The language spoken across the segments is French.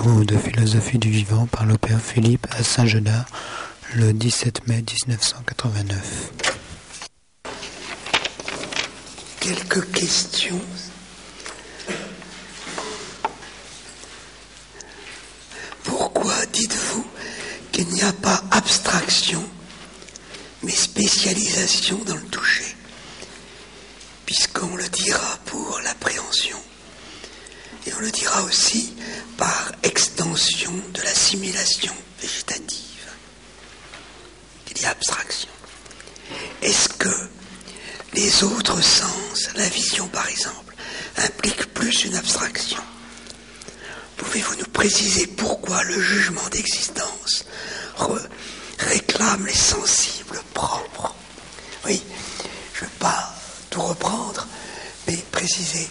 cours de philosophie du vivant par le père Philippe à Saint-Genat le 17 mai 1989. Quelques questions. Pourquoi dites-vous qu'il n'y a pas abstraction, mais spécialisation dans le toucher, puisqu'on le dira pour l'appréhension, et on le dira aussi par extension de l'assimilation végétative. Il y a abstraction. Est-ce que les autres sens, la vision par exemple, impliquent plus une abstraction? Pouvez-vous nous préciser pourquoi le jugement d'existence réclame les sensibles propres? Oui, je ne vais pas tout reprendre, mais préciser.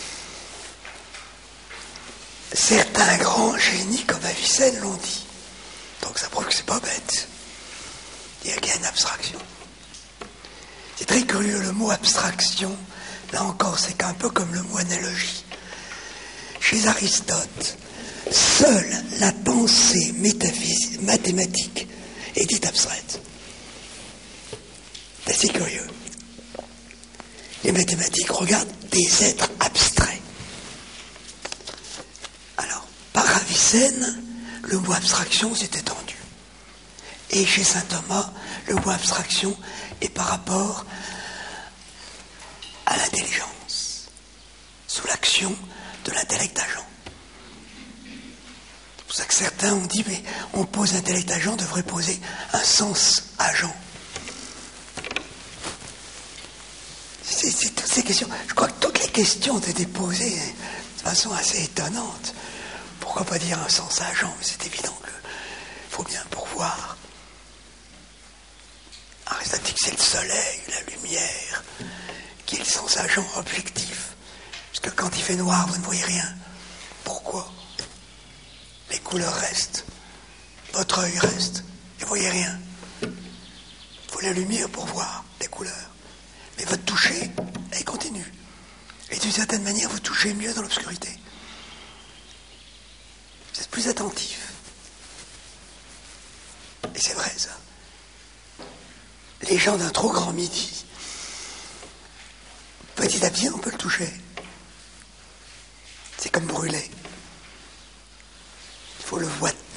Certains grands génies comme Avicenne l'ont dit. Donc ça prouve que c'est pas bête. Il y a une abstraction. C'est très curieux, le mot abstraction, là encore, c'est un peu comme le mot analogie. Chez Aristote, seule la pensée mathématique est dite abstraite. C'est assez curieux. Les mathématiques regardent des êtres abstraits. Alors, par Avicenne, le mot abstraction s'est étendu. Et chez saint Thomas, le mot abstraction est par rapport à l'intelligence, sous l'action de l'intellect agent. C'est pour ça que certains ont dit, mais on pose intellect agent, devrait poser un sens agent. C'est toutes ces questions. Je crois que toutes les questions ont été posées de façon assez étonnante. Pourquoi pas dire un sens agent? Mais c'est évident qu'il faut bien pourvoir. Aristote dit que c'est le soleil, la lumière, qui est le sens agent objectif. Parce que quand il fait noir, vous ne voyez rien. Pourquoi? Les couleurs restent. Votre œil reste. Et vous ne voyez rien. Il faut la lumière pour voir les couleurs. Mais votre toucher, elle continue. Et d'une certaine manière, vous touchez mieux dans l'obscurité. Vous êtes plus attentif. Et c'est vrai, ça. Les gens d'un trop grand midi, petit à petit, on peut le toucher. C'est comme brûler. Il faut le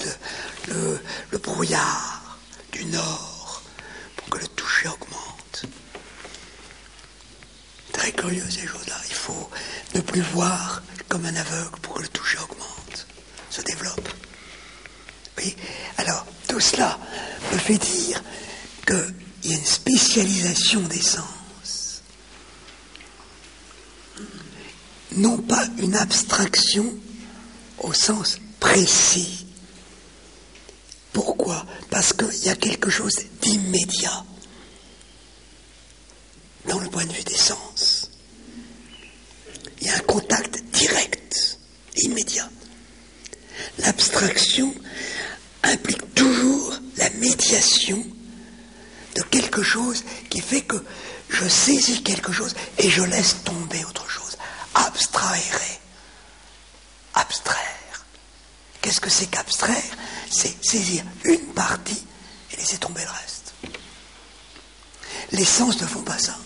brouillard du nord pour que le toucher augmente. Très curieux ces choses-là. Il faut ne plus voir comme un aveugle pour que le toucher augmente, se développe. Oui. Alors, tout cela me fait dire qu'il y a une spécialisation des sens. Non pas une abstraction au sens précis. Pourquoi? Parce qu'il y a quelque chose d'immédiat dans le point de vue des sens. Il y a un contact direct, immédiat. L'abstraction implique toujours la médiation de quelque chose qui fait que je saisis quelque chose et je laisse tomber autre chose. Abstrahere. Abstraire. Qu'est-ce que c'est qu'abstraire? C'est saisir une partie et laisser tomber le reste. Les sens ne font pas ça.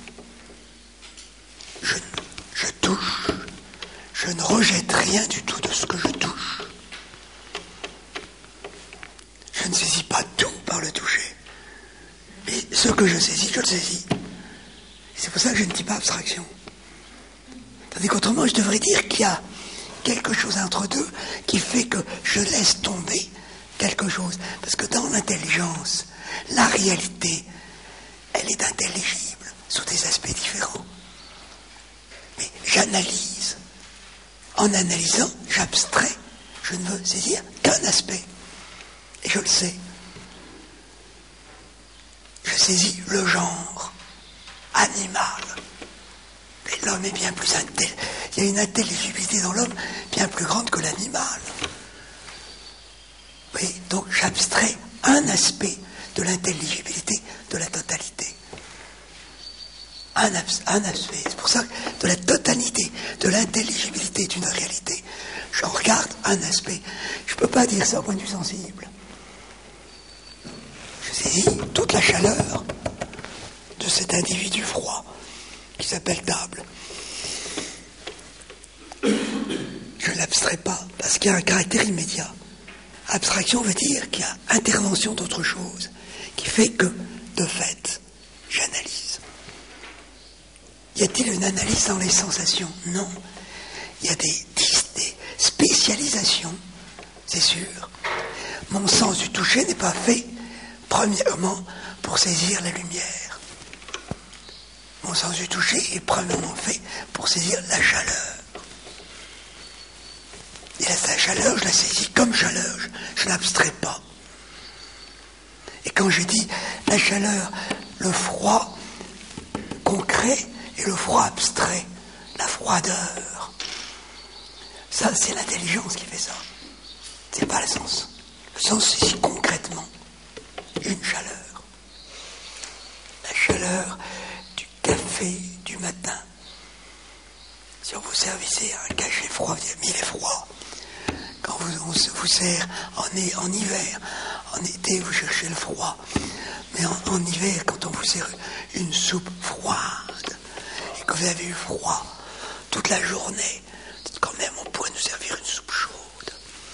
Je touche. Je ne rejette rien du tout de ce que je touche. Je ne saisis pas tout par le toucher. Mais ce que je saisis, je le saisis. Et c'est pour ça que je ne dis pas abstraction. Tandis qu'autrement, je devrais dire qu'il y a quelque chose entre deux qui fait que je laisse tomber quelque chose. Parce que dans l'intelligence, la réalité, elle est intelligible sous des aspects différents. Mais j'analyse. En analysant, j'abstrais. Je ne veux saisir qu'un aspect. Et je le sais. Je saisis le genre animal. Mais l'homme est bien plus intelligent. Il y a une intelligibilité dans l'homme bien plus grande que l'animal. Oui, donc j'abstrais un aspect de l'intelligibilité de la totalité. Un aspect. C'est pour ça que de la totalité, de l'intelligibilité d'une réalité, Je regarde un aspect. Je ne peux pas dire ça au point de vue sensible. Je saisis toute la chaleur de cet individu froid qui s'appelle table. Je ne l'abstrais pas parce qu'il y a un caractère immédiat. Abstraction veut dire qu'il y a intervention d'autre chose qui fait que, de fait, j'analyse. Y a-t-il une analyse dans les sensations? Non. Il y a des spécialisations, c'est sûr. Mon sens du toucher n'est pas fait, premièrement, pour saisir la lumière. Mon sens du toucher est premièrement fait pour saisir la chaleur. Et la chaleur, je la saisis comme chaleur, je ne l'abstrais pas. Et quand je dis la chaleur, le froid concret et le froid abstrait, la froideur, ça c'est l'intelligence qui fait ça. C'est pas le sens. Le sens saisit concrètement une chaleur. La chaleur du café du matin. Si on vous servissait un café froid, vous dites, mais il est froid. Quand on vous sert en hiver, en été, vous cherchez le froid. Mais en hiver, quand on vous sert une soupe froide, et que vous avez eu froid toute la journée, dites quand même, on pourrait nous servir une soupe chaude.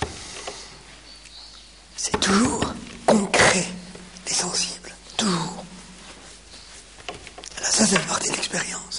C'est toujours concret, et sensible. Toujours. Alors ça fait partie de l'expérience.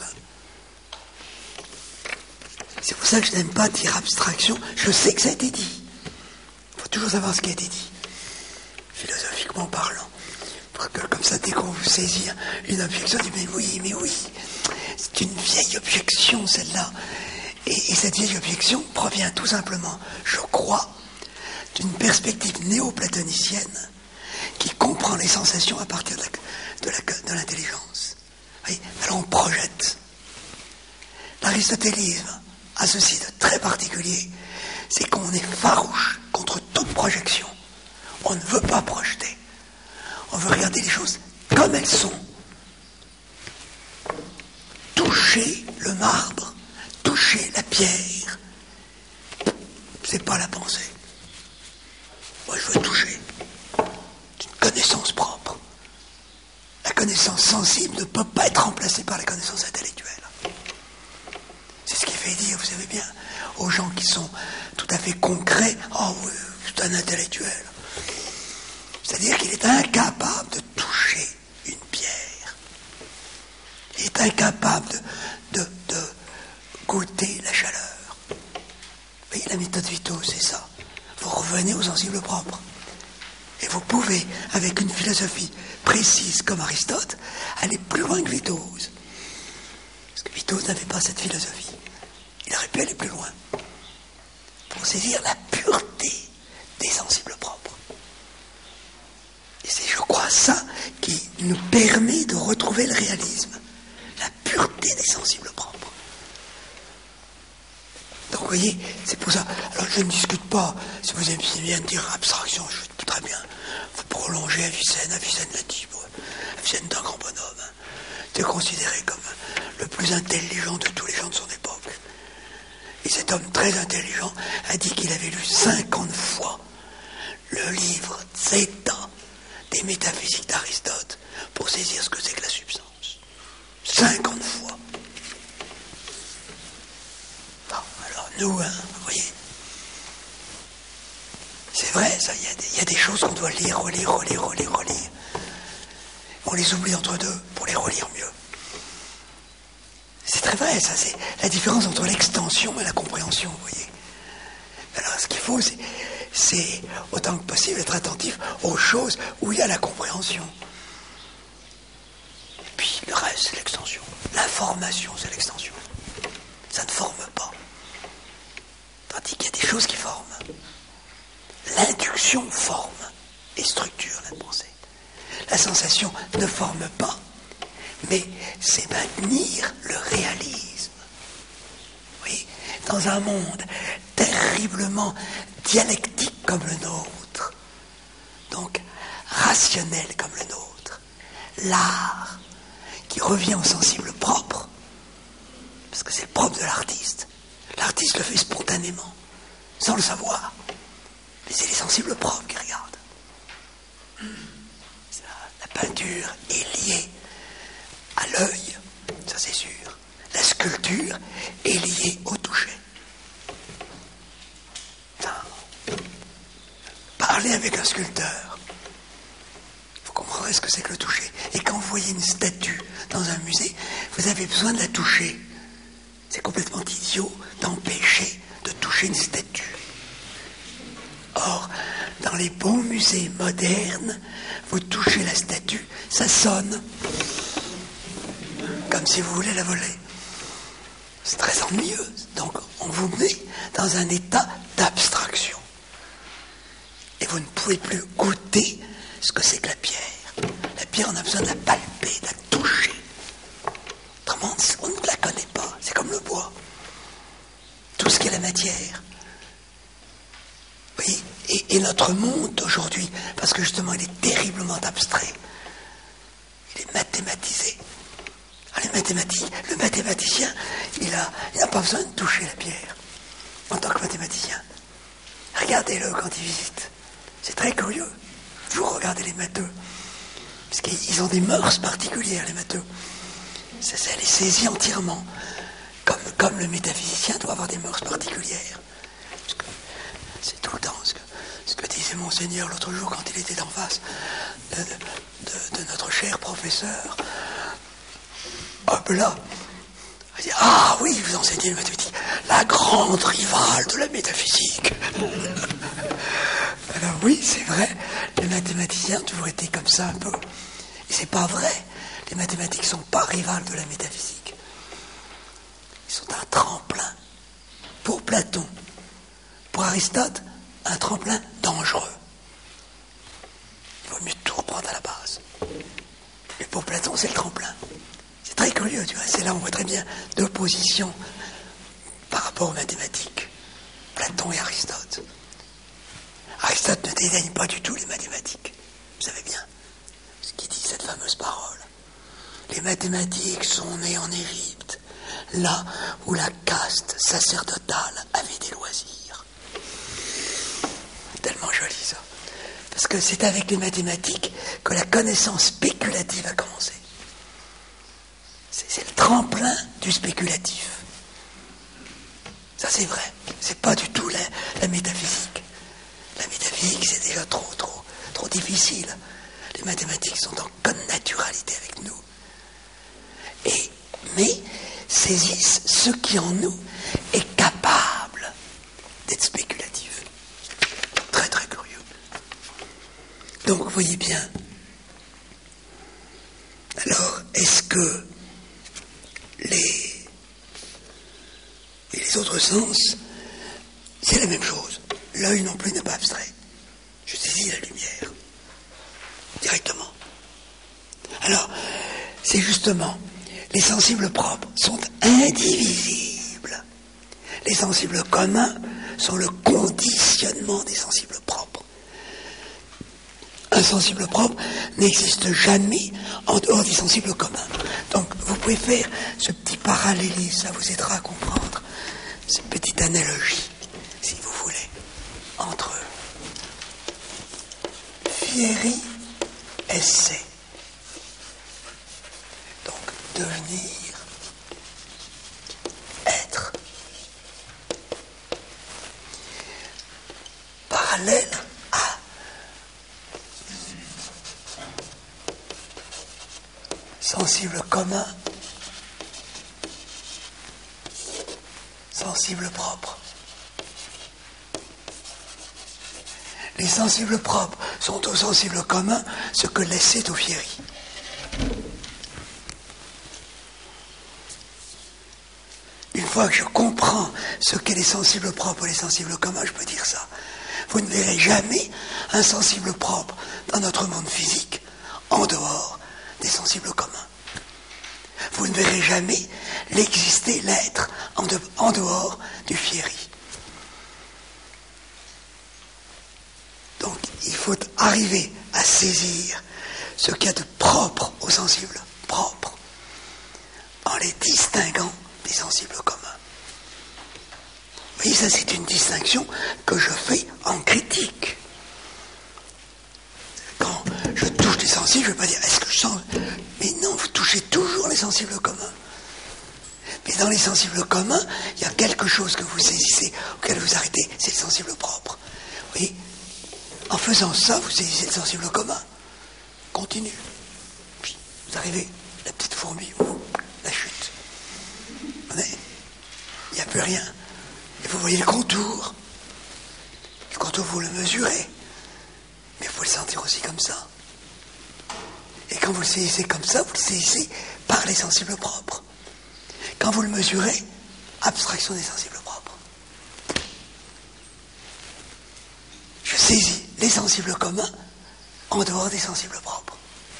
C'est pour ça que je n'aime pas dire abstraction. Je sais que ça a été dit. Il faut toujours savoir ce qui a été dit, philosophiquement parlant. Pour que, comme ça, dès qu'on vous saisit une objection, on dit mais oui. C'est une vieille objection, celle-là. Et cette vieille objection provient tout simplement, je crois, d'une perspective néo-platonicienne qui comprend les sensations à partir de l'intelligence. Oui, alors on projette. L'aristotélisme a ceci de très particulier, c'est qu'on est farouche contre toute projection. On ne veut pas projeter. On veut regarder les choses comme elles sont. Toucher le marbre, toucher la pierre, c'est pas la pensée. Moi, je veux toucher. C'est une connaissance propre. La connaissance sensible ne peut pas être remplacée par la connaissance intellectuelle. C'est ce qui fait dire, vous savez bien, aux gens qui sont tout à fait concrets, oh oui, c'est un intellectuel. C'est-à-dire qu'il est incapable de toucher une pierre. Il est incapable de goûter la chaleur. Vous voyez, la méthode Vitos, c'est ça. Vous revenez aux sensibles propres. Et vous pouvez, avec une philosophie précise comme Aristote, aller plus loin que Vitos. Parce que Vitos n'avait pas cette philosophie. Il aurait pu aller plus loin pour saisir la pureté des sensibles propres. Et c'est, je crois, ça qui nous permet de retrouver le réalisme. La pureté des sensibles propres. Donc, vous voyez, c'est pour ça. Alors, je ne discute pas. Si vous aimez bien dire abstraction, je suis très bien. Vous prolongez Avicenne l'a dit. Avicenne est un grand bonhomme. Hein. Il est considéré comme le plus intelligent de tous les gens de son époque. Et cet homme très intelligent a dit qu'il avait lu 50 fois le livre Zeta des métaphysiques d'Aristote pour saisir ce que c'est que la substance. 50 fois. Bon, alors nous, hein, vous voyez, c'est vrai, ça, il y a des choses qu'on doit lire, relire. On les oublie entre deux pour les relire mieux. C'est très vrai, ça, c'est la différence entre l'extension et la compréhension, vous voyez. Alors, ce qu'il faut, c'est autant que possible être attentif aux choses où il y a la compréhension. Et puis, le reste, c'est l'extension. L'information, c'est l'extension. Ça ne forme pas. Tandis qu'il y a des choses qui forment. L'induction forme et structure la pensée. La sensation ne forme pas, mais c'est maintenir le réalisme. Oui, dans un monde terriblement dialectique comme le nôtre, donc rationnel comme le nôtre, l'art qui revient au sensible propre, parce que c'est le propre de l'artiste. L'artiste le fait spontanément. sans le savoir. Mais c'est les sensibles propres qui regardent. La peinture est liée à l'œil, ça c'est sûr. La sculpture est liée au toucher. Parlez avec un sculpteur. Vous comprendrez ce que c'est que le toucher. Et quand vous voyez une statue dans un musée, vous avez besoin de la toucher. C'est complètement idiot d'empêcher de toucher une statue. Or, dans les bons musées modernes, vous touchez la statue, ça sonne. Comme si vous voulez la voler. C'est très ennuyeux. Donc, on vous met dans un état d'abstraction. Et vous ne pouvez plus goûter ce que c'est que la pierre. La pierre, on a besoin de la palper, de la toucher. Autrement, on ne la connaît pas. C'est comme le bois. Tout ce qui est la matière. Oui, et notre monde aujourd'hui, parce que justement, il est terriblement abstrait. Il est mathématisé. Alors, le mathématicien, il n'a pas besoin de toucher la pierre en tant que mathématicien. Regardez-le quand il visite. C'est très curieux. Toujours regarder les matheux. Parce qu'ils ont des mœurs particulières, les matheux. Ça les saisit entièrement. Comme le métaphysicien doit avoir des mœurs particulières. C'est tout le temps ce que disait Monseigneur l'autre jour quand il était en face de notre cher professeur. Hop là. Il dit, ah oui, vous enseignez le mathématique. La grande rivale de la métaphysique. Alors oui, c'est vrai, les mathématiciens ont toujours été comme ça un peu. Et c'est pas vrai. Les mathématiques ne sont pas rivales de la métaphysique. Ils sont un tremplin. Pour Platon, pour Aristote, un tremplin dangereux. Il vaut mieux tout reprendre à la base. Mais pour Platon, c'est le tremplin. C'est très curieux, tu vois. C'est là où on voit très bien deux positions par rapport aux mathématiques. Platon et Aristote. Aristote ne dédaigne pas du tout les mathématiques. Vous savez bien ce qu'il dit, cette fameuse parole. Les mathématiques sont nées en Égypte, là où la caste sacerdotale avait des loisirs. Tellement joli ça. Parce que c'est avec les mathématiques que la connaissance spéculative a commencé. C'est le tremplin du spéculatif. Ça c'est vrai. C'est pas du tout la métaphysique. La métaphysique, c'est déjà trop difficile. Les mathématiques sont en connaturalité avec nous. Mais saisissent ce qui en nous est capable d'être spéculatif. Très très curieux. Donc vous voyez bien. Alors, est-ce que les autres sens, c'est la même chose. L'œil non plus n'est pas abstrait. Je saisis la lumière directement. Alors, c'est justement, les sensibles propres sont indivisibles. Les sensibles communs sont le conditionnement des sensibles propres. Un sensible propre n'existe jamais en dehors des sensibles communs. Donc, vous pouvez faire ce petit parallélisme, ça vous aidera à comprendre cette petite analogie, si vous voulez, entre Fieri et c'est. Donc, devenir, être. Parallèle à sensible commun, sensible propre. Les sensibles propres sont aux sensibles communs ce que laissait au Fieri. Une fois que je comprends ce qu'est les sensibles propres et les sensibles communs, je peux dire ça. Vous ne verrez jamais un sensible propre dans notre monde physique en dehors des sensibles communs. Vous ne verrez jamais l'exister, l'être, en dehors du Fieri. Donc, il faut arriver à saisir ce qu'il y a de propre aux sensibles propres, en les distinguant des sensibles communs. Vous Oui, ça c'est une distinction que je fais en critique. Quand je touche les sensibles, je ne vais pas dire est-ce que je sens. Mais non, vous touchez toujours les sensibles communs. Mais dans les sensibles communs, il y a quelque chose que vous saisissez, auquel vous arrêtez, c'est le sensible propre. Oui. En faisant ça, vous saisissez le sensible commun. Continue. Puis vous arrivez, la petite fourmi, la chute. Il n'y a plus rien. Et vous voyez le contour. Le contour, vous le mesurez. Mais vous le sentir aussi comme ça. Et quand vous le saisissez comme ça, vous le saisissez par les sensibles propres. Quand vous le mesurez, abstraction des sensibles propres. Je saisis les sensibles communs en dehors des sensibles propres.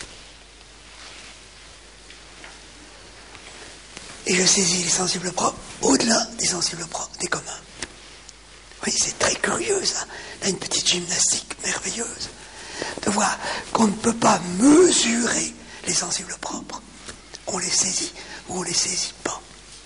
Et je saisis les sensibles propres au-delà des sensibles propres, des communs. Oui, c'est très curieux ça. Là, une petite gymnastique merveilleuse. De voir qu'on ne peut pas mesurer les sensibles propres. On les saisit ou on ne les saisit pas.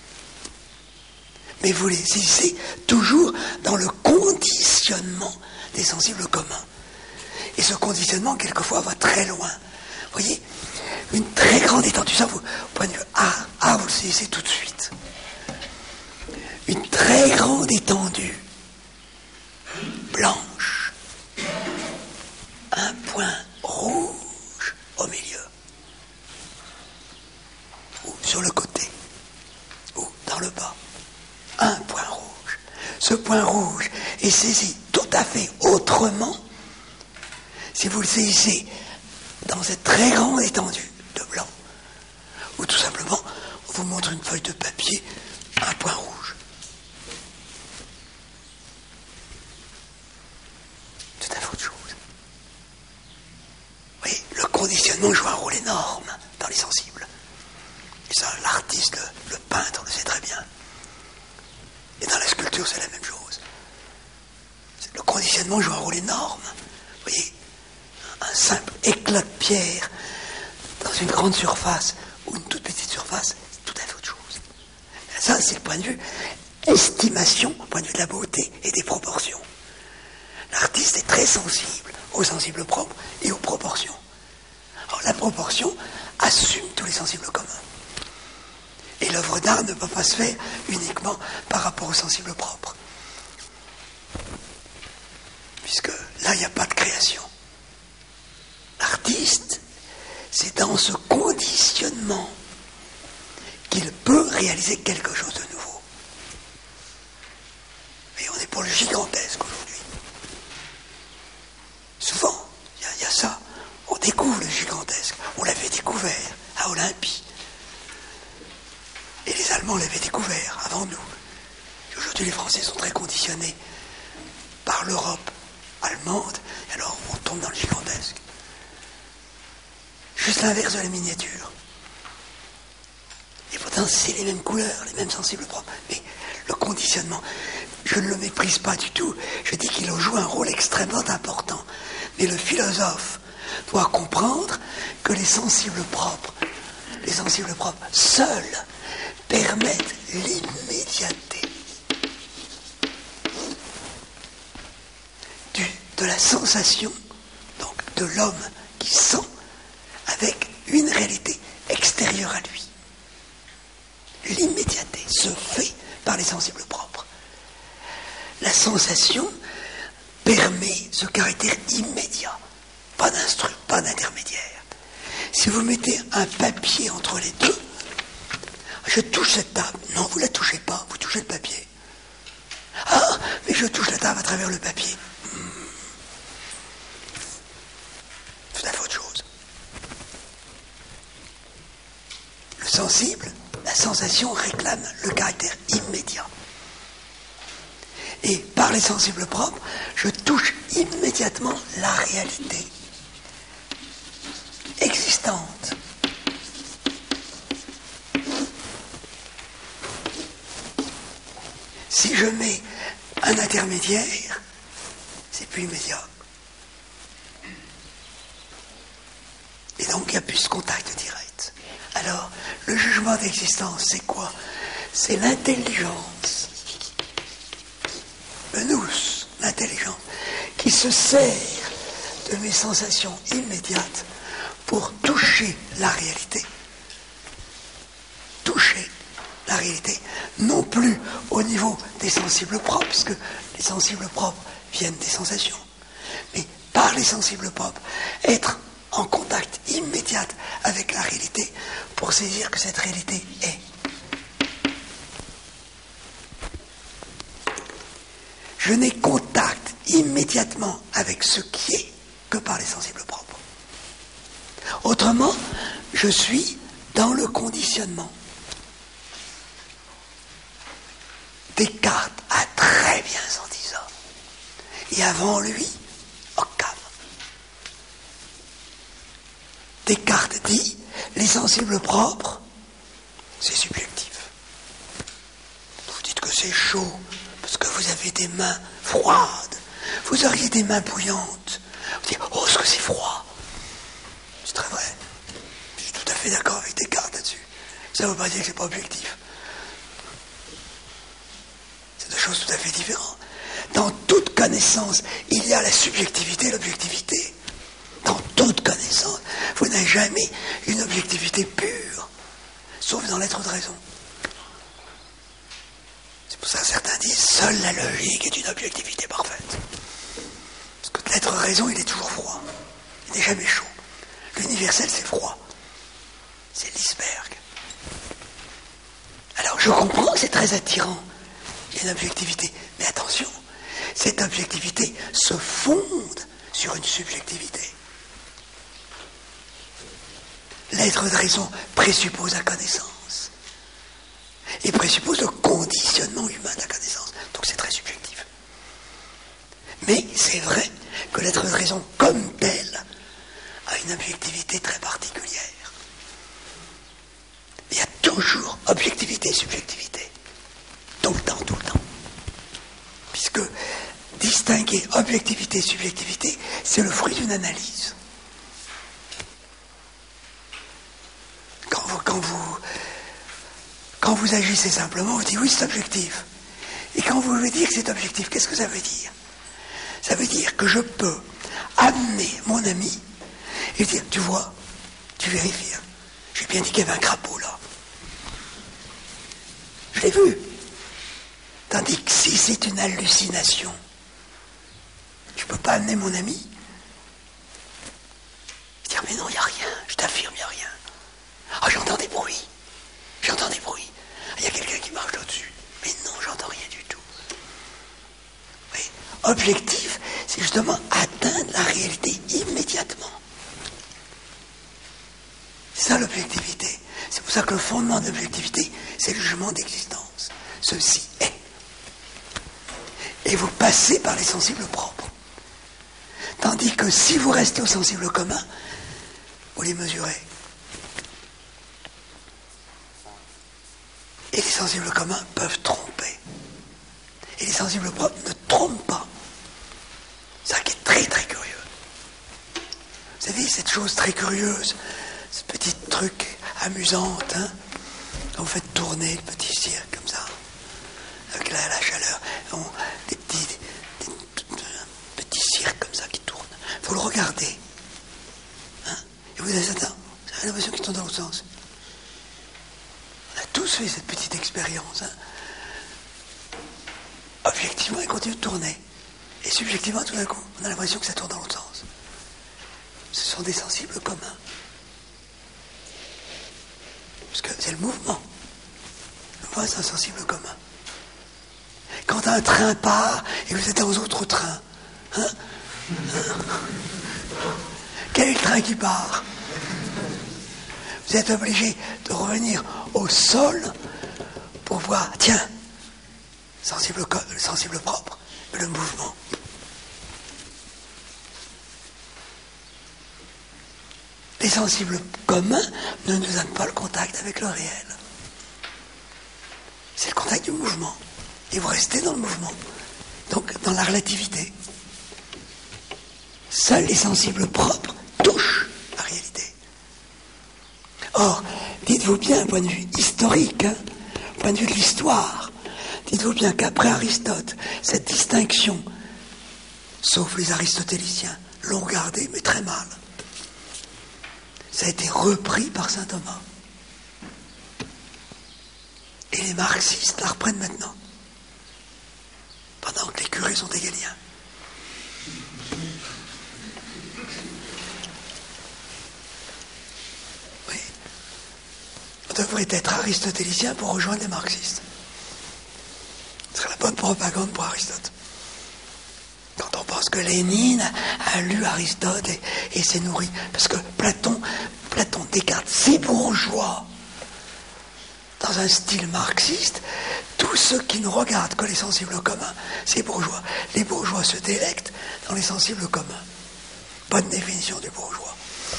Mais vous les saisissez toujours dans le conditionnement des sensibles communs. Et ce conditionnement, quelquefois, va très loin. Vous voyez, une très grande étendue, ça, vous, au point de vue A, vous le saisissez tout de suite. Une très grande étendue, blanche, un point rouge au milieu, ou sur le côté, ou dans le bas. Un point rouge. Ce point rouge est saisi tout à fait autrement si vous le saisissez dans cette très grande étendue de blanc, ou tout simplement on vous montre une feuille de papier, un point rouge. Tout à fait autre chose. Oui, le conditionnement joue un rôle énorme dans les sensibles. Et ça, l'artiste, le peintre le sait très bien. Et dans la sculpture, c'est la même chose. Le conditionnement joue un rôle énorme. Vous voyez, un simple éclat de pierre dans une grande surface ou une toute petite surface, c'est tout à fait autre chose. Et ça, c'est le point de vue estimation, le point de vue de la beauté et des proportions. L'artiste est très sensible aux sensibles propres et aux proportions. Alors la proportion assume tous les sensibles communs. Et l'œuvre d'art ne peut pas se faire uniquement par rapport aux sensibles propres. Puisque là, il n'y a pas de création. L'artiste, c'est dans ce conditionnement qu'il peut réaliser quelque chose de nouveau. Et on est pour le gigantesque aujourd'hui. Souvent, il y a ça. On découvre le gigantesque. On l'avait découvert à Olympie. Et les Allemands l'avaient découvert avant nous. Et aujourd'hui, les Français sont très conditionnés par l'Europe allemande, et alors on tombe dans le gigantesque. Juste l'inverse de la miniature. Et pourtant, c'est les mêmes couleurs, les mêmes sensibles propres. Mais le conditionnement, je ne le méprise pas du tout. Je dis qu'il joue un rôle extrêmement important. Mais le philosophe doit comprendre que les sensibles propres seuls, permettent l'immédiateté de la sensation, donc de l'homme qui sent, avec une réalité extérieure à lui. L'immédiateté se fait par les sensibles propres. La sensation permet ce caractère immédiat, pas d'intermédiaire. Si vous mettez un papier entre les deux, je touche cette table. Non, vous ne la touchez pas, vous touchez le papier. Ah, mais je touche la table à travers le papier. Tout à fait autre chose. Le sensible, la sensation réclame le caractère immédiat. Et par les sensibles propres, je touche immédiatement la réalité existante. Si je mets un intermédiaire, c'est plus immédiat. Et donc il n'y a plus ce contact direct. Alors, le jugement d'existence, c'est quoi? C'est l'intelligence qui se sert de mes sensations immédiates pour toucher la réalité. Toucher la réalité, non plus au niveau des sensibles propres, puisque les sensibles propres viennent des sensations, mais par les sensibles propres, être en contact immédiat avec la réalité pour saisir que cette réalité est. Je n'ai contact immédiatement avec ce qui est que par les sensibles propres. Autrement, je suis dans le conditionnement. Descartes a très bien senti ça. Et avant lui, Occam. Descartes dit, les sensibles propres, c'est subjectif. Vous dites que c'est chaud, parce que vous avez des mains froides. Vous auriez des mains bouillantes. Vous dites, oh, est-ce que c'est froid? C'est très vrai. Je suis tout à fait d'accord avec Descartes là-dessus. Ça ne veut pas dire que c'est pas objectif. C'est deux choses tout à fait différentes. Dans toute connaissance, il y a la subjectivité et l'objectivité. Dans toute connaissance, vous n'avez jamais une objectivité pure, sauf dans l'être de raison. C'est pour ça que certains disent, seule la logique est une objectivité parfaite. Parce que l'être raison, il est toujours froid. Il n'est jamais chaud. L'universel, c'est froid. C'est l'iceberg. Alors, je comprends que c'est très attirant, une objectivité. Mais attention, cette objectivité se fonde sur une subjectivité. L'être de raison présuppose la connaissance. Et présuppose le conditionnement humain de la connaissance. Donc c'est très subjectif. Mais c'est vrai que l'être de raison comme tel a une objectivité très particulière. Il y a toujours objectivité et subjectivité. Tout le temps, tout le temps. Puisque distinguer objectivité et subjectivité, c'est le fruit d'une analyse. Quand vous agissez simplement, vous dites oui, c'est objectif. Et quand vous voulez dire que c'est objectif, qu'est-ce que ça veut dire? Ça veut dire que je peux amener mon ami et dire, tu vois, tu vérifies, hein, j'ai bien dit qu'il y avait un crapaud là. Je l'ai vu. Tandis que si c'est une hallucination, je ne peux pas amener mon ami. Dire, mais non, il n'y a rien, je t'affirme, il n'y a rien. Ah, j'entends des bruits. J'entends des bruits. Il y a quelqu'un qui marche là-dessus. Mais non, j'entends rien du tout. Oui. Objectif, c'est justement atteindre la réalité immédiatement. C'est ça l'objectivité. C'est pour ça que le fondement de l'objectivité, c'est le jugement d'existence. Ceci est. Et vous passez par les sensibles propres. Tandis que si vous restez aux sensibles communs, vous les mesurez. Et les sensibles communs peuvent tromper. Et les sensibles propres ne trompent pas. C'est ça qui est très très curieux. Vous savez, cette chose très curieuse, ce petit truc amusant, hein, quand vous faites tourner le petit cirque comme ça, avec la chaleur, des petits cirques comme ça qui tournent. Il faut le regarder. Hein, et vous avez l'impression qu'il tourne dans l'autre sens. On a tous fait cette petite expérience. Hein. Objectivement, il continue de tourner. Et subjectivement, tout d'un coup, on a l'impression que ça tourne dans l'autre sens. Ce sont des sensibles communs. Parce que c'est le mouvement. Le mouvement, c'est un sensible commun. Quand un train part et vous êtes dans un autre train, hein, quel est le train qui part? Vous êtes obligé de revenir au sol pour voir, tiens, sensible propre, le mouvement. Les sensibles communs ne nous donnent pas le contact avec le réel. C'est le contact du mouvement. Et vous restez dans le mouvement. Donc, dans la relativité. Seuls les sensibles propres touchent la réalité. Or, dites-vous bien, point de vue historique, hein, point de vue de l'histoire, dites-vous bien qu'après Aristote, cette distinction sauf les aristotéliciens, l'ont gardé, mais très mal. Ça a été repris par saint Thomas. Et les marxistes la reprennent maintenant, pendant que les curés sont hégéliens. Oui. On devrait être aristotélicien pour rejoindre les marxistes. Ce serait la bonne propagande pour Aristote. Quand on pense que Lénine a lu Aristote et s'est nourri. Parce que Platon décarte ces bourgeois dans un style marxiste. Tous ceux qui ne regardent que les sensibles communs, ces bourgeois. Les bourgeois se délectent dans les sensibles communs. Bonne définition du bourgeois.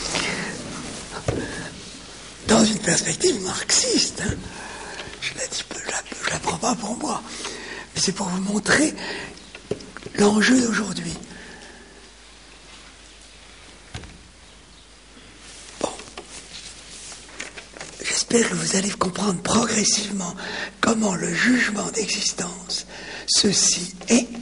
Dans une perspective marxiste, hein. Je la prends pas pour moi. Mais c'est pour vous montrer l'enjeu d'aujourd'hui. Bon. J'espère que vous allez comprendre progressivement comment le jugement d'existence, ceci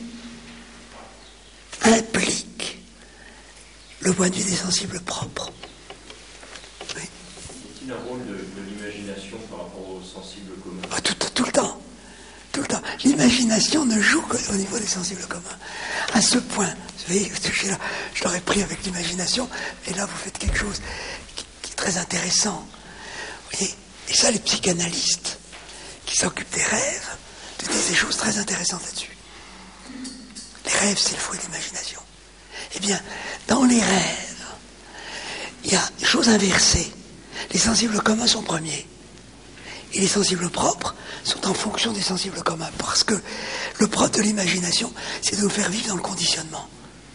implique le point de vue des sensibles propres. Oui. Est-il un rôle de l'imagination par rapport aux sensibles communs? Tout le temps. Tout le temps. L'imagination ne joue qu'au niveau des sensibles communs. À ce point, vous voyez, je l'aurais pris avec l'imagination, et là vous faites quelque chose qui est très intéressant. Vous voyez, et ça, les psychanalystes qui s'occupent des rêves disent des choses très intéressantes là-dessus. Les rêves, c'est le fruit de l'imagination. Eh bien, dans les rêves, il y a des choses inversées. Les sensibles communs sont premiers. Et les sensibles propres sont en fonction des sensibles communs. Parce que le propre de l'imagination, c'est de nous faire vivre dans le conditionnement.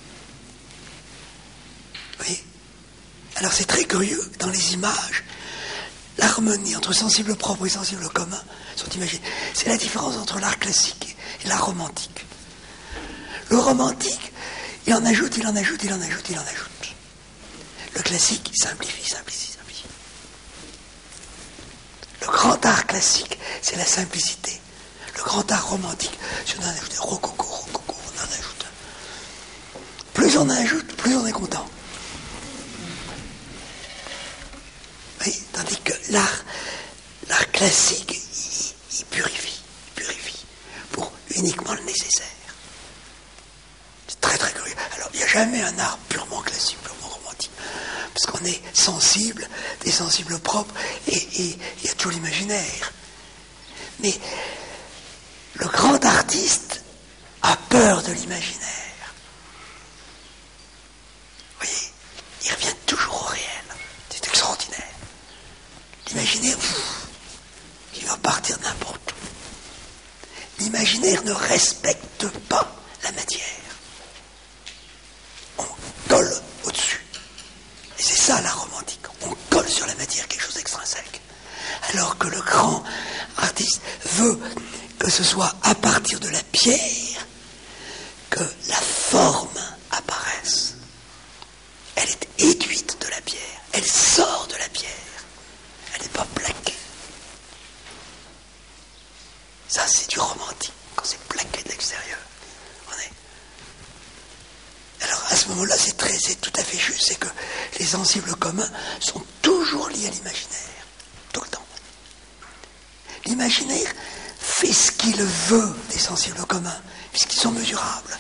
Vous voyez ? Alors c'est très curieux, dans les images, l'harmonie entre sensibles propres et sensibles communs sont imaginées. C'est la différence entre l'art classique et l'art romantique. Le romantique, il en ajoute. Le classique, il simplifie. Le grand art classique, c'est la simplicité. Le grand art romantique, si on en ajoute, rococo, on en ajoute. Plus on en ajoute, plus on est content. Oui, tandis que l'art classique, il purifie, pour uniquement le nécessaire. C'est très très curieux. Alors, il n'y a jamais un art purement classique, purement romantique. Parce qu'on est sensible, des sensibles propres, et il y a toujours l'imaginaire. Mais le grand artiste a peur de l'imaginaire. Vous voyez, il revient toujours au réel. C'est extraordinaire. L'imaginaire, il va partir n'importe où. L'imaginaire ne respecte pas la matière. On colle au-dessus. Et c'est ça la romantique. On colle sur la matière quelque chose d'extrinsèque. Alors que le grand artiste veut que ce soit à partir de la pierre que la forme apparaisse. Elle est éduite de la pierre. Elle sort de la pierre. Elle n'est pas plaquée. Ça, c'est du romantique, quand c'est plaqué de l'extérieur. Alors, à ce moment-là, c'est tout à fait juste, c'est que les sensibles communs sont toujours liés à l'imaginaire, tout le temps. L'imaginaire fait ce qu'il veut des sensibles communs, puisqu'ils sont mesurables.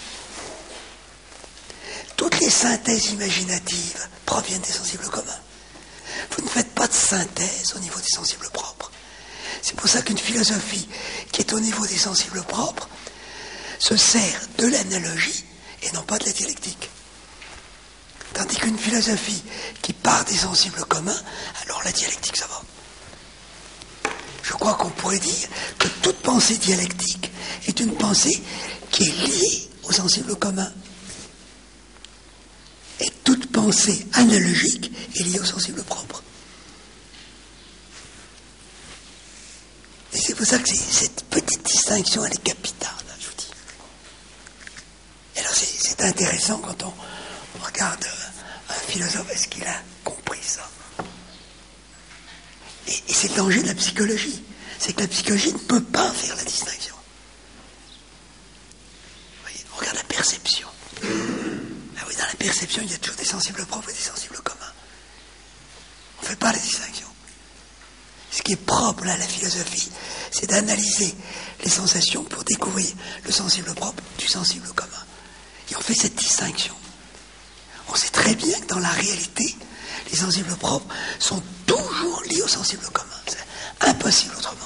Toutes les synthèses imaginatives proviennent des sensibles communs. Vous ne faites pas de synthèse au niveau des sensibles propres. C'est pour ça qu'une philosophie qui est au niveau des sensibles propres se sert de l'analogie et non pas de la dialectique. Tandis qu'une philosophie qui part des sensibles communs, alors la dialectique, ça va. Je crois qu'on pourrait dire que toute pensée dialectique est une pensée qui est liée aux sensibles communs. Et toute pensée analogique est liée aux sensibles propres. Et c'est pour ça que cette petite distinction, elle est capitale, je vous dis. Et alors c'est intéressant quand on regarde un philosophe, est-ce qu'il a compris ça? Et c'est le danger de la psychologie. C'est que la psychologie ne peut pas faire la distinction. Vous voyez, on regarde la perception. dans la perception, il y a toujours des sensibles propres et des sensibles communs. On ne fait pas la distinction. Ce qui est propre à la philosophie, c'est d'analyser les sensations pour découvrir le sensible propre du sensible commun. Et on fait cette distinction. On sait très bien que dans la réalité, les sensibles propres sont toujours liés au sensible commun. C'est impossible autrement.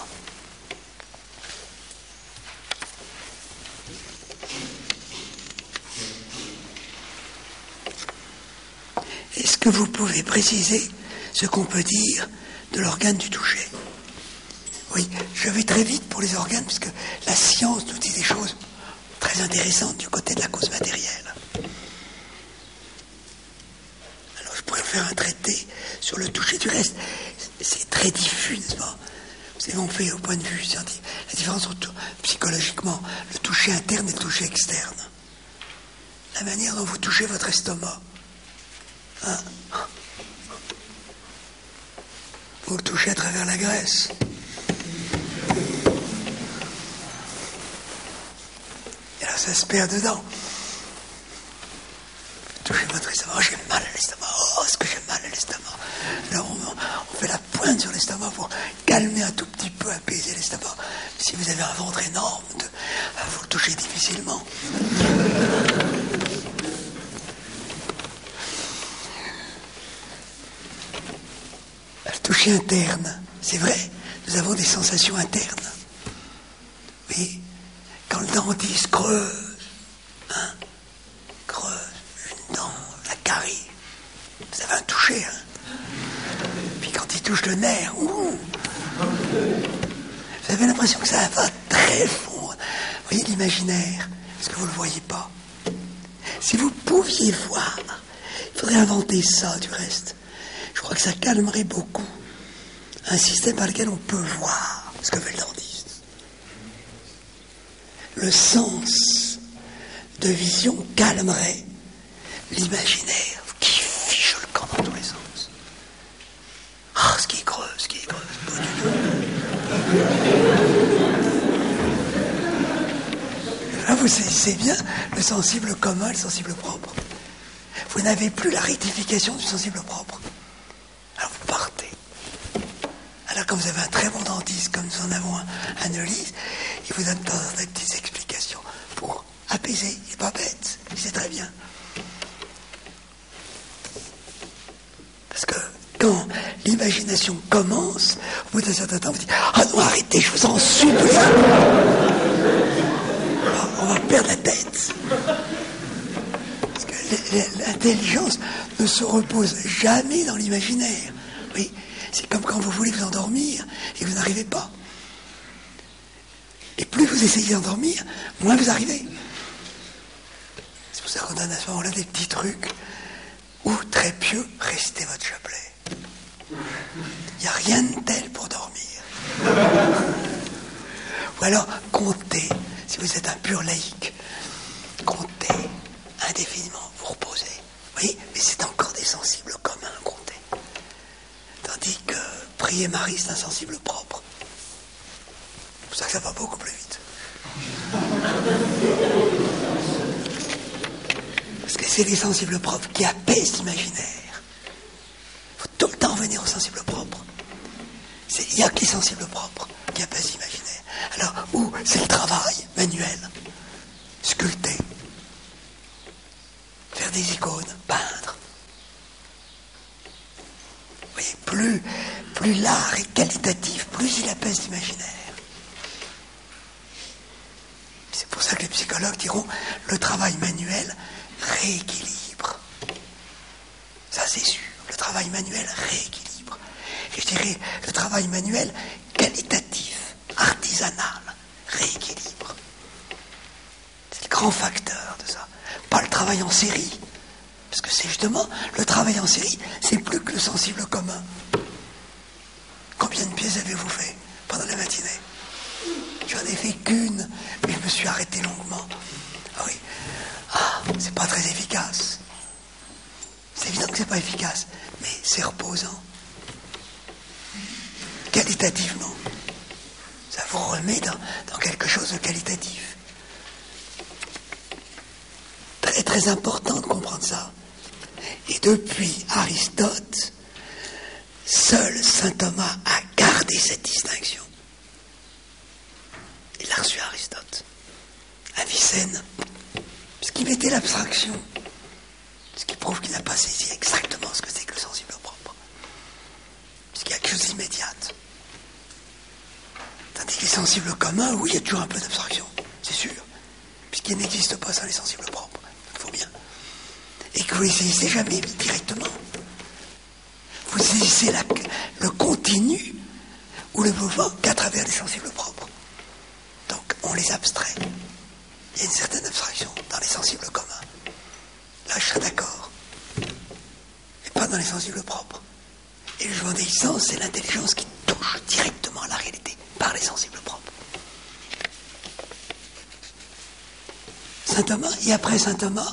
Est-ce que vous pouvez préciser ce qu'on peut dire de l'organe du toucher? Oui, je vais très vite pour les organes, puisque la science nous dit des choses très intéressantes du côté de la cause matérielle. Alors je pourrais faire un traité sur le toucher. Du reste, c'est très diffus, n'est-ce pas? Vous savez, on fait au point de vue scientifique la différence entre, psychologiquement, le toucher interne et le toucher externe. La manière dont vous touchez votre estomac. Hein? Vous le touchez à travers la graisse. Et là, ça se perd dedans. Vous touchez votre estomac. Oh, j'ai mal à l'estomac. Oh, est-ce que j'ai mal à l'estomac? Alors, on fait la pointe sur l'estomac pour calmer un tout petit peu, apaiser l'estomac. Si vous avez un ventre énorme, vous le touchez difficilement. Le toucher interne, c'est vrai, nous avons des sensations internes. Oui, quand le dentiste creuse, creuse une dent, la carie, vous avez un toucher. Puis quand il touche le nerf, vous avez l'impression que ça va très fond. Vous voyez l'imaginaire, parce que vous ne le voyez pas. Si vous pouviez voir, il faudrait inventer ça du reste. Je crois que ça calmerait beaucoup. Un système par lequel on peut voir ce que fait le dentiste. Le sens de vision calmerait l'imaginaire qui fiche le camp dans tous les sens. Ah, ce qui creuse, pas du tout. Là, vous saisissez bien le sensible commun, le sensible propre. Vous n'avez plus la rectification du sensible propre. Alors vous partez. Alors quand vous avez un très bon dentiste, comme nous en avons un Neulise, il vous donne de temps en temps des petites explications pour apaiser. Il n'est pas bête, il sait très bien. Parce que quand l'imagination commence, au bout d'un certain temps, vous dites « Ah non, arrêtez, je vous en supplie !» On va perdre la tête. Parce que l'intelligence ne se repose jamais dans l'imaginaire. Oui. C'est comme quand vous voulez vous endormir et vous n'arrivez pas. Et plus vous essayez d'endormir, moins vous arrivez. C'est pour ça qu'on donne à ce moment-là des petits trucs où, très pieux, restez votre chapelet. Il n'y a rien de tel pour dormir. Ou alors, comptez, si vous êtes un pur laïc, comptez indéfiniment, vous reposez. Oui, mais c'est encore des sensibles communs, comptez. Tandis que prier Marie, c'est un sensible propre. C'est pour ça que ça va beaucoup plus vite. Parce que c'est les sensibles propres qui apaisent l'imaginaire. Il faut tout le temps revenir aux sensibles propres. Il n'y a que les sensibles propres qui apaisent l'imaginaire. Alors, où c'est le travail manuel, sculpter, faire des icônes, peindre. Vous voyez, plus l'art est qualitatif, plus il apaise l'imaginaire. C'est pour ça que les psychologues diront le travail manuel rééquilibre. Ça c'est sûr, le travail manuel rééquilibre. Et je dirais le travail manuel qualitatif, artisanal, rééquilibre. C'est le grand facteur de ça. Pas le travail en série. Parce que c'est justement, le travail en série, c'est plus que le sensible commun. Combien de pièces avez-vous fait pendant la matinée? J'en ai fait qu'une, mais je me suis arrêté longuement. Ah oui, c'est pas très efficace. C'est évident que c'est pas efficace, mais c'est reposant. Qualitativement. Ça vous remet dans quelque chose de qualitatif. Très très important de comprendre ça. Et depuis Aristote, seul saint Thomas a gardé cette distinction. Il l'a reçu à Aristote. Avicenne, puisqu'il mettait l'abstraction, ce qui prouve qu'il n'a pas saisi exactement ce que c'est que le sensible propre. Puisqu'il n'y a que chose immédiate. Tandis que les sensibles communs, oui, il y a toujours un peu d'abstraction, c'est sûr. Puisqu'il n'existe pas sans les sensibles propres. Il faut bien. Et que vous ne les saisissez jamais directement. Vous saisissez le continu ou le mouvement qu'à travers les sensibles propres. Donc, on les abstrait. Il y a une certaine abstraction dans les sensibles communs. Là, je serais d'accord. Mais pas dans les sensibles propres. Et le jugement d'existence, c'est l'intelligence qui touche directement à la réalité par les sensibles propres. Saint Thomas, et après Saint Thomas,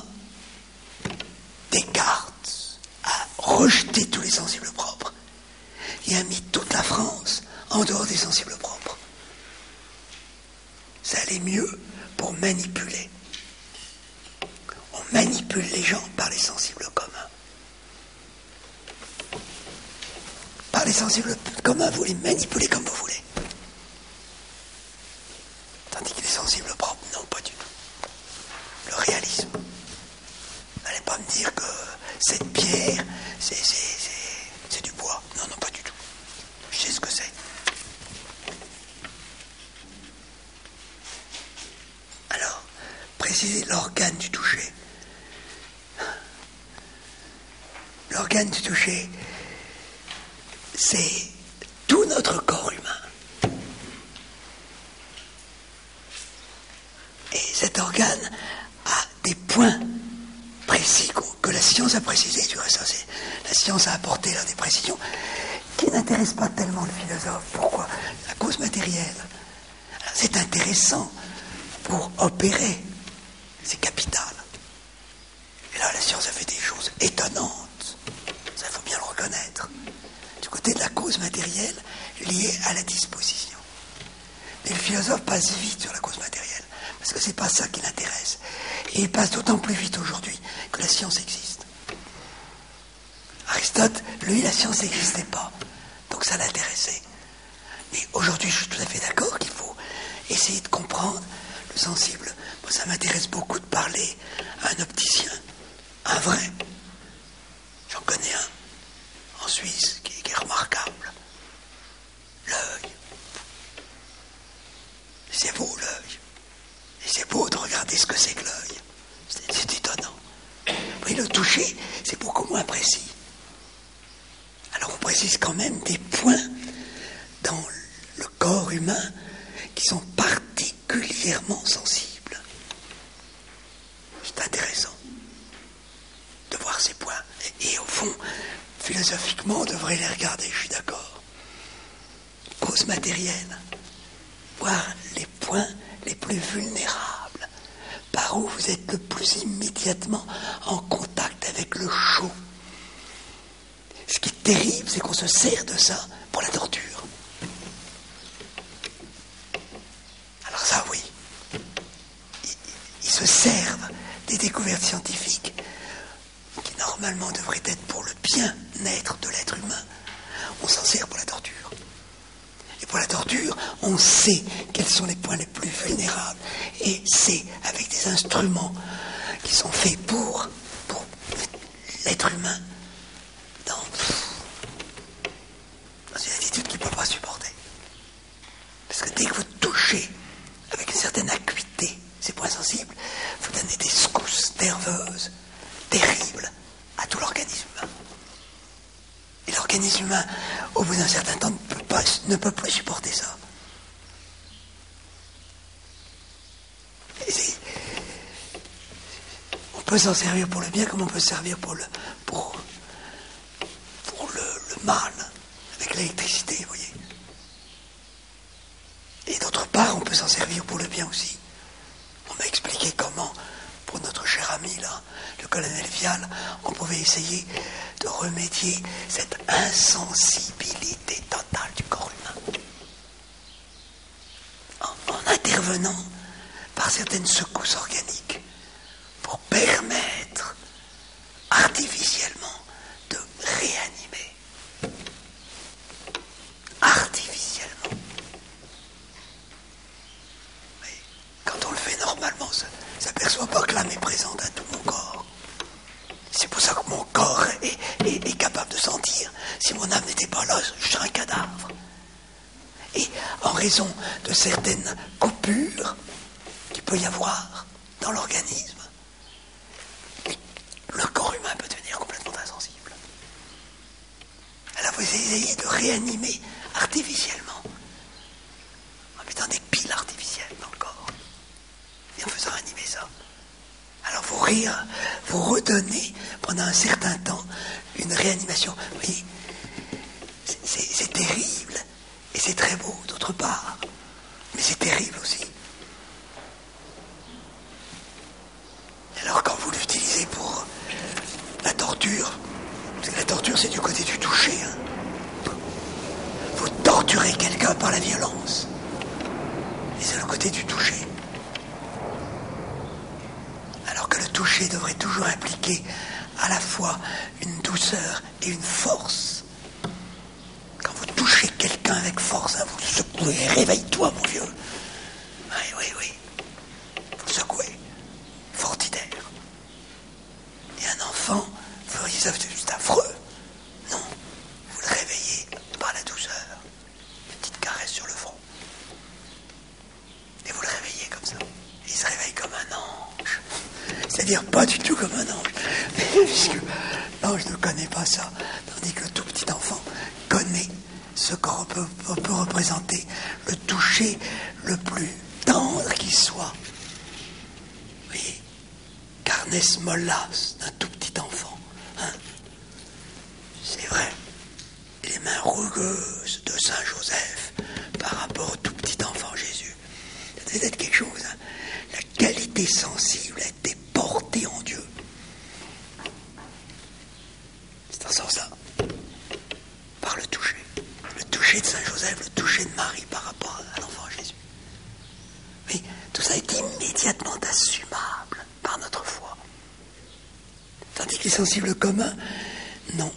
Descartes a rejeté tous les sensibles propres et a mis toute la France en dehors des sensibles propres. Ça allait mieux pour manipuler. On manipule les gens par les sensibles communs. Par les sensibles communs, vous les manipulez comme vous voulez. Tandis que les sensibles propres, non, pas du tout. Le réalisme. N'allez pas me dire que cette pierre, c'est du bois. Non, non, pas du tout. Je sais ce que c'est. Alors, préciser l'organe du toucher. L'organe du toucher, c'est tout notre corps humain. Et cet organe a des points précis que la science a précisés. Tu vois, ça, la science a apporté là des précisions qui n'intéressent pas tellement le philosophe. Pourquoi ? La cause matérielle. Alors, c'est intéressant pour opérer. C'est capital. Et là, la science a fait des choses étonnantes. Ça, il faut bien le reconnaître. Du côté de la cause matérielle liée à la disposition. Mais le philosophe passe vite sur la cause matérielle, parce que c'est pas ça qui l'intéresse. Et il passe d'autant plus vite aujourd'hui que la science existe. Aristote, lui, la science n'existait pas, donc ça l'intéressait. Mais aujourd'hui, je suis tout à fait d'accord qu'il faut essayer de comprendre le sensible. Moi, ça m'intéresse beaucoup de parler à un opticien, un vrai. J'en connais un en Suisse qui est remarquable. L'œil. C'est beau l'œil. Et c'est beau de regarder ce que c'est que l'œil. C'est étonnant. Oui, le toucher, c'est beaucoup moins précis. Alors on précise quand même des points dans le corps humain qui sont particulièrement sensibles. C'est intéressant de voir ces points. Et au fond, philosophiquement, on devrait les regarder, je suis d'accord. Cause matérielle. Voir les points les plus vulnérables, par où vous êtes le plus immédiatement en contact avec le chaud. Ce qui est terrible, c'est qu'on se sert de ça pour la torture. Alors ça, oui. Ils se servent des découvertes scientifiques qui normalement devraient être pour le bien-être de l'être humain. On s'en sert pour la torture. Et pour la torture, on sait quels sont les points les plus vulnérables. Et c'est avec des instruments qui sont faits pour l'être humain dans une attitude qu'il ne peut pas supporter. Parce que dès que vous touchez avec une certaine acuité ces points sensibles, vous donnez des secousses nerveuses terribles à tout l'organisme humain. Et l'organisme humain, au bout d'un certain temps, ne peut plus supporter ça. On peut s'en servir pour le bien comme on peut se servir pour le mal, avec l'électricité, vous voyez. Et d'autre part, on peut s'en servir pour le bien aussi. On m'a expliqué comment, pour notre cher ami, là, le colonel Vial, on pouvait essayer de remédier cette insensibilité totale du corps humain. En intervenant par certaines secousses organiques pour permettre âme est présente à tout mon corps. C'est pour ça que mon corps est capable de sentir. Si mon âme n'était pas là, je serais un cadavre. Et en raison de certaines coupures qu'il peut y avoir dans l'organisme, le corps humain peut devenir complètement insensible. Alors vous essayez de réanimer artificiellement, en mettant des piles artificielles dans le corps, et en faisant animer ça. Alors vous redonnez pendant un certain temps une réanimation. Vous voyez, c'est terrible, et c'est très beau d'autre part, mais c'est terrible aussi. Alors quand vous l'utilisez pour la torture, parce que la torture c'est du côté du toucher, vous torturez quelqu'un par la violence, et c'est le côté du toucher. Alors que le toucher devrait toujours impliquer à la fois une douceur et une force. Quand vous touchez quelqu'un avec force, vous le secouez, réveille-toi mon vieux. Oui. Vous le secouez, fortitaire. Et un enfant, vous feriez ça, c'est affreux. Non, vous le réveillez par la douceur. Une petite caresse sur le front. Et vous le réveillez comme ça. Il se réveille comme un ange. C'est-à-dire pas du tout comme un ange. Puisque l'ange ne connaît pas ça. Tandis que le tout petit enfant connaît ce qu'on peut représenter. Le toucher le plus tendre qui soit. Vous voyez, carnes mollas d'un tout petit enfant. C'est vrai. Et les mains rugueuses de Saint Joseph par rapport au tout petit enfant Jésus. Ça devait être quelque chose. La qualité sensible a été portée en Dieu. C'est dans ce sens-là. Par le toucher. Le toucher de Saint Joseph, le toucher de Marie par rapport à l'enfant Jésus. Mais tout ça est immédiatement assumable par notre foi. Tandis que les sensibles communs, non.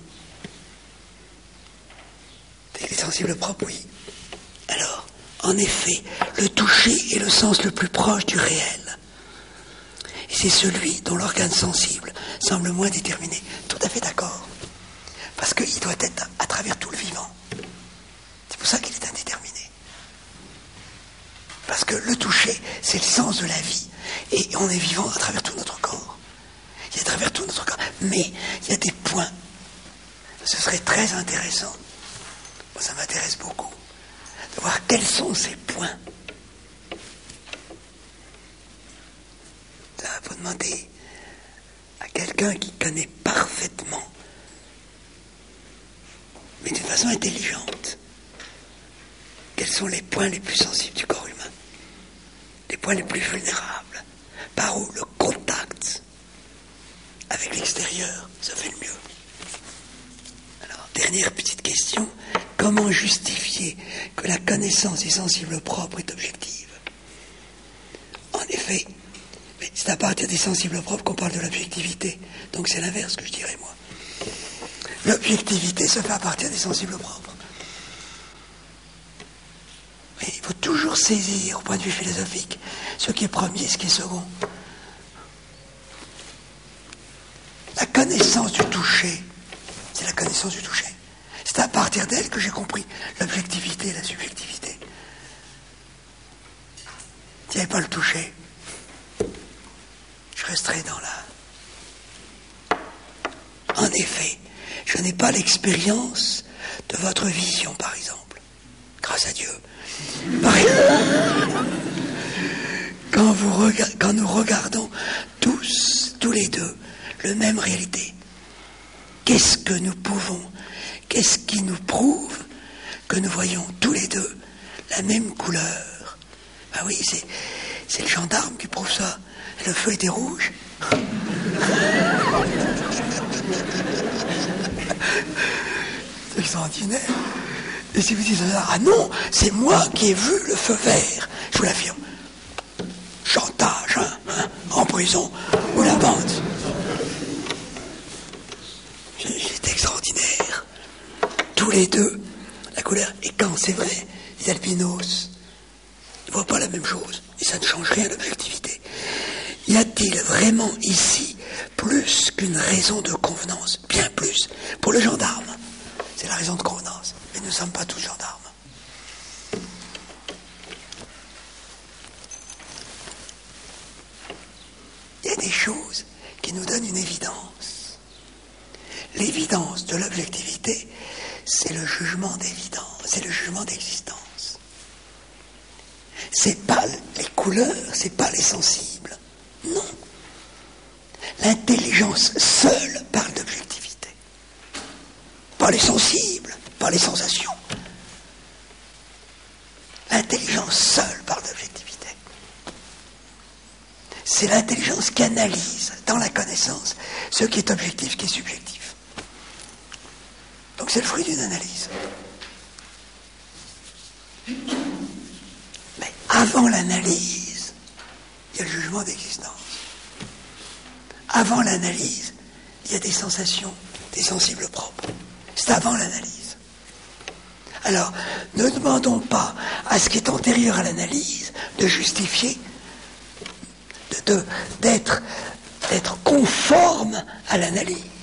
Les sensibles propres, oui. Alors, en effet, le toucher est le sens le plus proche du réel. Et c'est celui dont l'organe sensible semble moins déterminé. Tout à fait d'accord. Parce qu'il doit être à travers tout le vivant. C'est pour ça qu'il est indéterminé. Parce que le toucher, c'est le sens de la vie. Et on est vivant à travers tout notre corps. Il y a à travers tout notre corps. Mais il y a des points. Ce serait très intéressant. Moi, ça m'intéresse beaucoup. De voir quels sont ces points. Ça va vous demander à quelqu'un qui connaît parfaitement, mais d'une façon intelligente, quels sont les points les plus sensibles du corps humain, les points les plus vulnérables, par où le contact avec l'extérieur se fait le mieux. Alors, dernière petite question, comment justifier que la connaissance des sensibles propres est objective? En effet, mais c'est à partir des sensibles propres qu'on parle de l'objectivité. Donc c'est l'inverse que je dirais, moi. L'objectivité se fait à partir des sensibles propres. Mais il faut toujours saisir, au point de vue philosophique, ce qui est premier et ce qui est second. La connaissance du toucher, c'est la connaissance du toucher. C'est à partir d'elle que j'ai compris l'objectivité et la subjectivité. S'il n'y avait pas le toucher, je resterai dans la... En effet, je n'ai pas l'expérience de votre vision, par exemple. Grâce à Dieu. Par exemple, quand nous regardons tous les deux, le même réalité, qu'est-ce que nous pouvons, qu'est-ce qui nous prouve que nous voyons tous les deux la même couleur? Ah oui, c'est le gendarme qui prouve ça. Le feu était rouge. C'est extraordinaire. Et si vous dites, ah non, c'est moi qui ai vu le feu vert, je vous l'affirme. Chantage, en prison, ou la bande. C'est extraordinaire. Tous les deux, la couleur. Et quand c'est vrai, les albinos, ils ne voient pas la même chose. Et ça ne change rien à l'objectivité. Y a-t-il vraiment ici plus qu'une raison de convenance? Bien plus. Pour le gendarme, c'est la raison de convenance. Mais nous ne sommes pas tous gendarmes. Il y a des choses qui nous donnent une évidence. L'évidence de l'objectivité, c'est le jugement d'évidence, c'est le jugement d'existence. C'est pas les couleurs, c'est pas les sensibles. Non. L'intelligence seule parle d'objectivité. Pas les sensibles, pas les sensations. L'intelligence seule parle d'objectivité. C'est l'intelligence qui analyse dans la connaissance ce qui est objectif, ce qui est subjectif. Donc c'est le fruit d'une analyse. Mais avant l'analyse, il y a le jugement d'existence. Avant l'analyse, il y a des sensations, des sensibles propres. C'est avant l'analyse. Alors, ne demandons pas à ce qui est antérieur à l'analyse de justifier, d'être conforme à l'analyse.